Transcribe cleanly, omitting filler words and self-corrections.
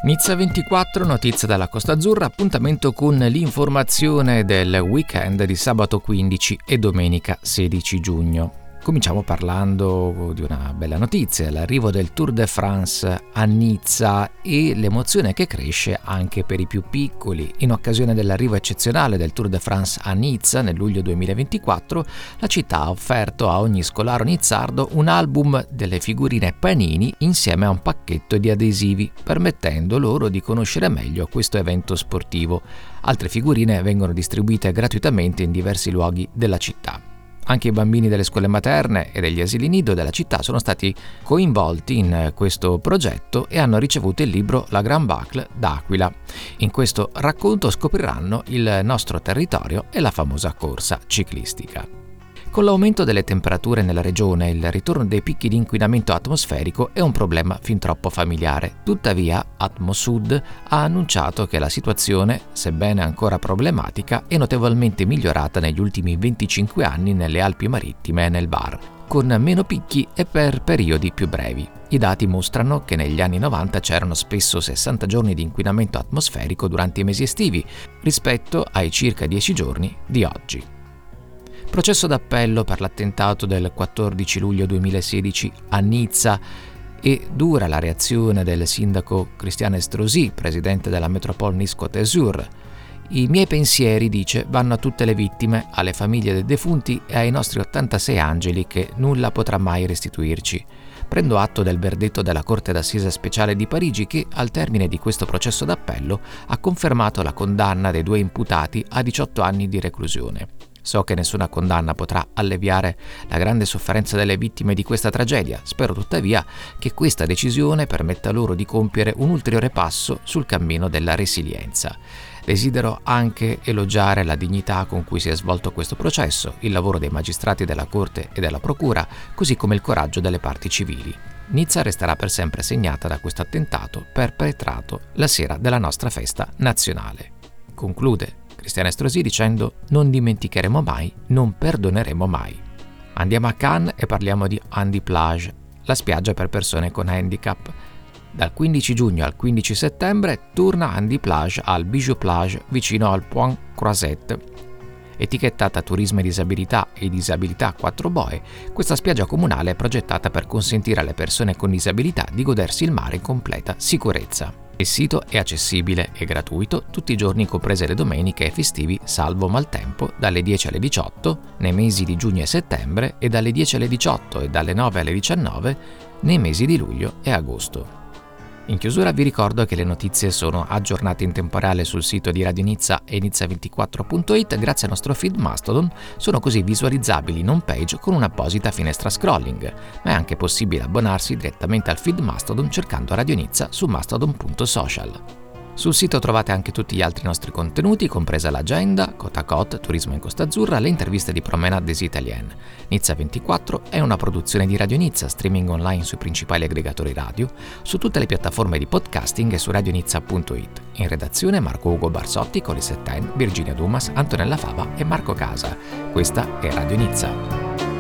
Nizza 24, notizie dalla Costa Azzurra, appuntamento con l'informazione del weekend di sabato 15 e domenica 16 giugno. Cominciamo parlando di una bella notizia, l'arrivo del Tour de France a Nizza e l'emozione che cresce anche per i più piccoli. In occasione dell'arrivo eccezionale del Tour de France a Nizza nel luglio 2024, la città ha offerto a ogni scolaro nizzardo un album delle figurine Panini insieme a un pacchetto di adesivi, permettendo loro di conoscere meglio questo evento sportivo. Altre figurine vengono distribuite gratuitamente in diversi luoghi della città. Anche i bambini delle scuole materne e degli asili nido della città sono stati coinvolti in questo progetto e hanno ricevuto il libro La Grand Boucle d'Aquila. In questo racconto scopriranno il nostro territorio e la famosa corsa ciclistica. Con l'aumento delle temperature nella regione, il ritorno dei picchi di inquinamento atmosferico è un problema fin troppo familiare. Tuttavia, Atmosud ha annunciato che la situazione, sebbene ancora problematica, è notevolmente migliorata negli ultimi 25 anni nelle Alpi Marittime e nel Var, con meno picchi e per periodi più brevi. I dati mostrano che negli anni 90 c'erano spesso 60 giorni di inquinamento atmosferico durante i mesi estivi, rispetto ai circa 10 giorni di oggi. Processo d'appello per l'attentato del 14 luglio 2016 a Nizza e dura la reazione del sindaco Christian Estrosi, presidente della Métropole Nice-Côte d'Azur. I miei pensieri, dice, vanno a tutte le vittime, alle famiglie dei defunti e ai nostri 86 angeli che nulla potrà mai restituirci. Prendo atto del verdetto della Corte d'Assise Speciale di Parigi che, al termine di questo processo d'appello, ha confermato la condanna dei 2 imputati a 18 anni di reclusione. So che nessuna condanna potrà alleviare la grande sofferenza delle vittime di questa tragedia. Spero tuttavia che questa decisione permetta loro di compiere un ulteriore passo sul cammino della resilienza. Desidero anche elogiare la dignità con cui si è svolto questo processo, il lavoro dei magistrati della Corte e della Procura, così come il coraggio delle parti civili. Nizza resterà per sempre segnata da questo attentato perpetrato la sera della nostra festa nazionale. Conclude Christian Estrosi dicendo: non dimenticheremo mai, non perdoneremo mai. Andiamo a Cannes e parliamo di Handy Plage, la spiaggia per persone con handicap. Dal 15 giugno al 15 settembre torna Handy Plage al Bijou Plage vicino al Point Croisette. Etichettata Turismo e Disabilità 4 Boe, questa spiaggia comunale è progettata per consentire alle persone con disabilità di godersi il mare in completa sicurezza. Il sito è accessibile e gratuito tutti i giorni comprese le domeniche e festivi salvo maltempo dalle 10 alle 18 nei mesi di giugno e settembre e dalle 10 alle 18 e dalle 9 alle 19 nei mesi di luglio e agosto. In chiusura vi ricordo che le notizie sono aggiornate in tempo reale sul sito di Radio Nizza e nizza24.it grazie al nostro feed Mastodon, sono così visualizzabili in home page con un'apposita finestra scrolling, ma è anche possibile abbonarsi direttamente al feed Mastodon cercando Radio Nizza su mastodon.social. Sul sito trovate anche tutti gli altri nostri contenuti, compresa l'agenda, Côte à Côte, Turismo in Costa Azzurra, le interviste di Promenade des Italiennes. Nizza 24 è una produzione di Radio Nizza, streaming online sui principali aggregatori radio, su tutte le piattaforme di podcasting e su radionizza.it. In redazione Marco Ugo Barsotti, Colli Setten, Virginia Dumas, Antonella Fava e Marco Casa. Questa è Radio Nizza.